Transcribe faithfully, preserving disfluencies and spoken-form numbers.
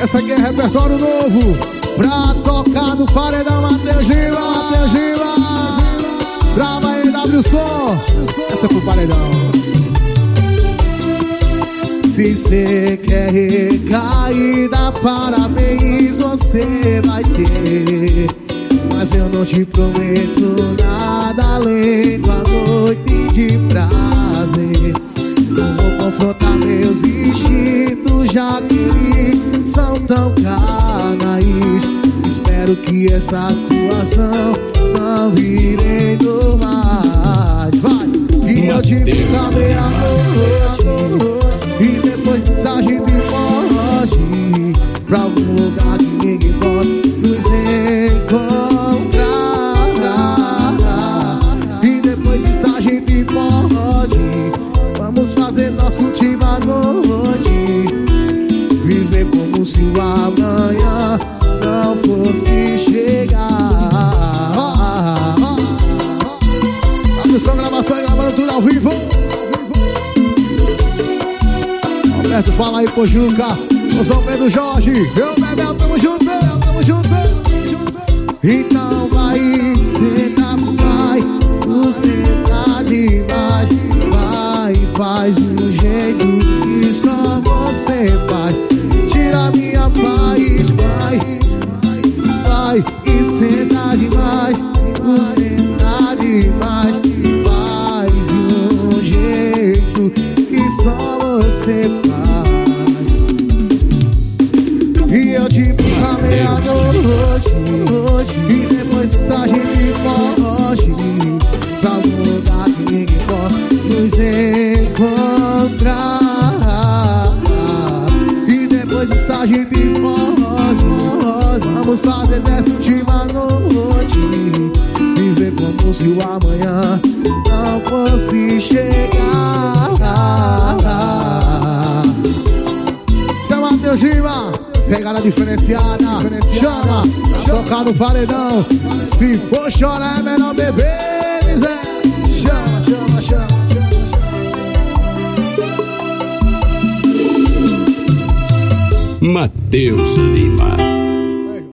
Essa aqui é repertório novo pra tocar no paredão. Matheus Gila, Matheus Gila, grava aí W Som. Essa é pro paredão. Se cê quer recaída, parabéns, você vai ter. Mas eu não te prometo nada além da noite de prazer. Não vou confrontar meus instintos, já que eles são tão canais. Espero que essa situação não vire normais. Vai! E eu te busco meia-noite e depois mensagem de morte pra algum lugar que ninguém possa nos encontrar. E depois mensagem de morte, vamos fazer nossa última noite, viver como se o amanhã não fosse chegar. Atenção, gravação e gravando tudo ao vivo. Alberto, fala aí, Pojuca. Ô São Pedro Jorge, eu, Bebel, tamo junto, tamo junto. Então vai, senta, vai, você tá demais. Vai, faz do jeito que só você faz. Tira minha paz, vai, vai e senta demais. Você tá demais. Faz do jeito que só você faz. E eu te busco à meia-noite e depois mensagem de morte pra algum lugar que ninguém possa nos encontrar. E depois mensagem de morte, vamos fazer dessa última noite, viver como se o amanhã não fosse chegar. Seu Matheus Gila, pegada diferenciada, chama, tocar no paredão. Se for chorar é melhor beber, Zé. Chama, chama, chama. Matheus Lima.